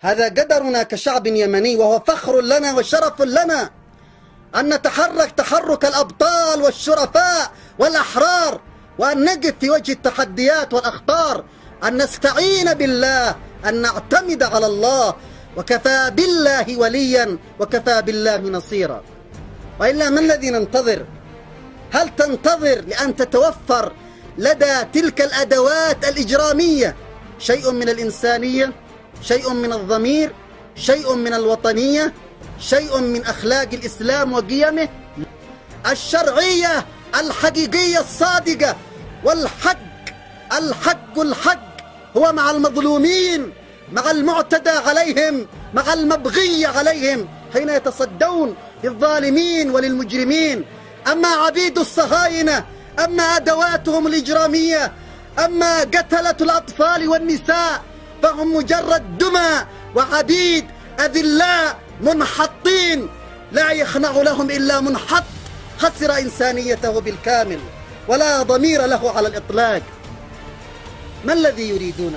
هذا قدرنا كشعب يمني، وهو فخر لنا وشرف لنا أن نتحرك تحرك الأبطال والشرفاء والأحرار، وأن نقف في وجه التحديات والأخطار، أن نستعين بالله، أن نعتمد على الله، وكفى بالله وليا وكفى بالله نصيرا. وإلا ما الذي ننتظر؟ هل تنتظر لأن تتوفر لدى تلك الأدوات الإجرامية شيء من الإنسانية، شيء من الضمير، شيء من الوطنية، شيء من أخلاق الإسلام وقيمه؟ الشرعية الحقيقية الصادقة والحق، الحق هو مع المظلومين، مع المعتدى عليهم، مع المبغي عليهم حين يتصدون للظالمين وللمجرمين. أما عبيد الصهاينة، أما أدواتهم الإجرامية، أما قتلة الأطفال والنساء، فهم مجرد دمى وعبيد أذلاء منحطين، لا يخنع لهم إلا منحط خسر إنسانيته بالكامل ولا ضمير له على الإطلاق. ما الذي يريدونه؟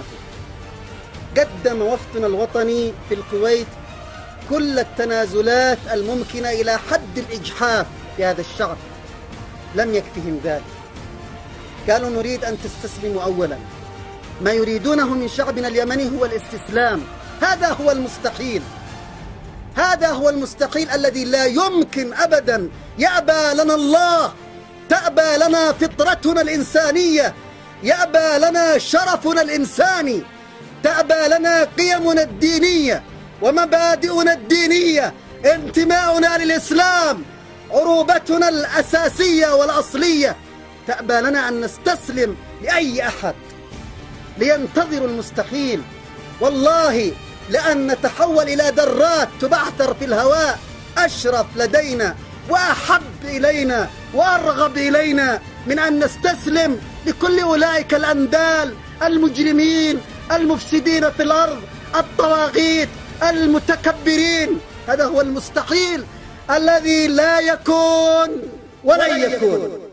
قدم وفدنا الوطني في الكويت كل التنازلات الممكنة إلى حد الإجحاف بهذا الشعب، لم يكفهم ذلك. قالوا نريد أن تستسلموا أولا. ما يريدونه من شعبنا اليمني هو الاستسلام. هذا هو المستحيل، هذا هو المستحيل الذي لا يمكن أبدا. يأبى لنا الله، تأبى لنا فطرتنا الإنسانية، يأبى لنا شرفنا الإنساني، تأبى لنا قيمنا الدينية ومبادئنا الدينية، انتماؤنا للإسلام، عروبتنا الأساسية والأصلية. تأبى لنا أن نستسلم لأي أحد لينتظر المستحيل. والله لأن نتحول إلى ذرات تبعثر في الهواء أشرف لدينا وأحب إلينا وأرغب إلينا من أن نستسلم لكل أولئك الأندال المجرمين المفسدين في الأرض، الطواغيت المتكبرين. هذا هو المستحيل الذي لا يكون ولن يكون.